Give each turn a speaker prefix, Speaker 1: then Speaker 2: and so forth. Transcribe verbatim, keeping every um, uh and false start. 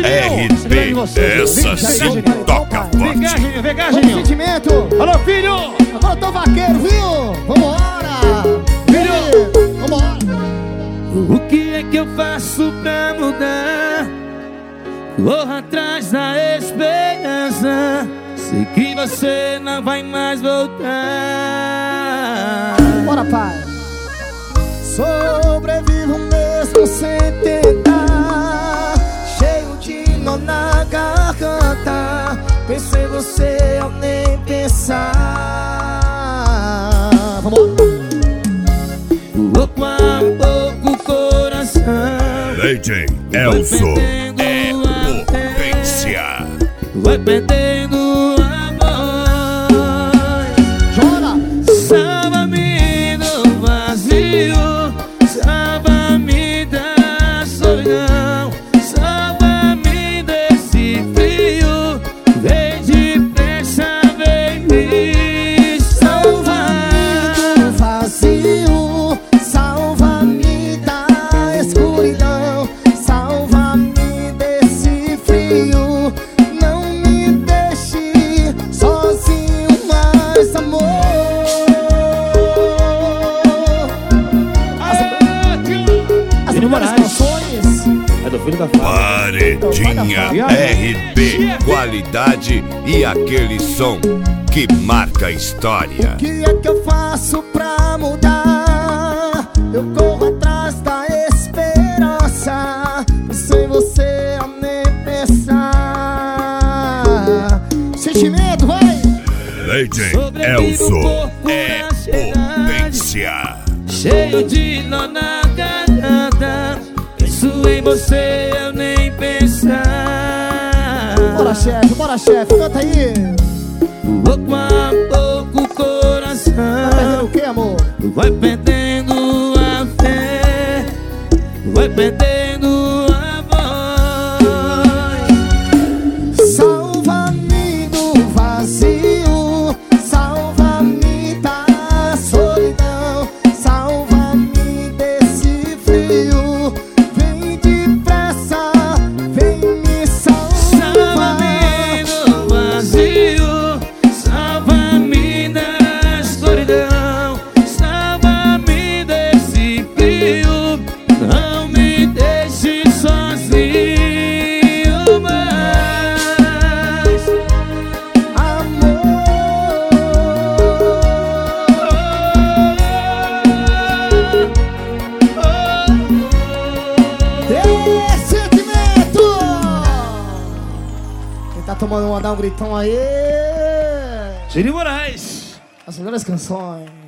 Speaker 1: R B, essa sim toca forte.
Speaker 2: Vem cá, Geninho, vem cá, Geninho.
Speaker 3: Sentimento.
Speaker 2: Alô, filho.
Speaker 3: Agora eu tô vaqueiro, viu? Vambora.
Speaker 2: Filho.
Speaker 3: Vambora.
Speaker 4: O que é que eu faço pra mudar? Corro atrás da esperança. Sei que você não vai mais voltar.
Speaker 3: Bora, pai. Sobrevivo mesmo sem tentar, cheio de nó na garganta. Pensei em você ao nem pensar. Vamos.
Speaker 4: Pouco a pouco o coração
Speaker 1: D J Elso é potência.
Speaker 4: vai perdendo a voz.
Speaker 3: Chora.
Speaker 4: Salva-me do vazio, salva-me da solidão, salva-me desse frio. Vem depressa, vem me salvar.
Speaker 3: Do vazio, salva-me da escuridão, salva-me desse frio. Não me deixe sozinho mais, amor. As melhores canções.
Speaker 2: É do filho da Fábio.
Speaker 1: Paredinha R B, qualidade e aquele som que marca a história.
Speaker 3: O que é que eu faço pra mudar? Eu corro atrás da esperança, sem você eu nem pensar. Sentimento, vai!
Speaker 1: D J Elso é potência.
Speaker 4: Cheio de nó na garganta, penso em você, eu nem pensar.
Speaker 3: Bora, chefe, bora, chefe, canta aí.
Speaker 4: Pouco a pouco o
Speaker 3: Tá perdendo
Speaker 4: coração
Speaker 3: o que, amor?
Speaker 4: vai perdendo a fé, vai perdendo a voz.
Speaker 3: Salva-me do vazio, salva-me da solidão, salva-me desse frio. Vem depressa, vem me salvar.
Speaker 4: Salva-me do vazio, salva-me da escuridão, salva-me desse frio. Não me deixe sozinho mais,
Speaker 3: Amor. Esse sentimento. Quem tá tomando uma, dá um gritão aí.
Speaker 2: Geninho Moraes.
Speaker 3: As melhores canções.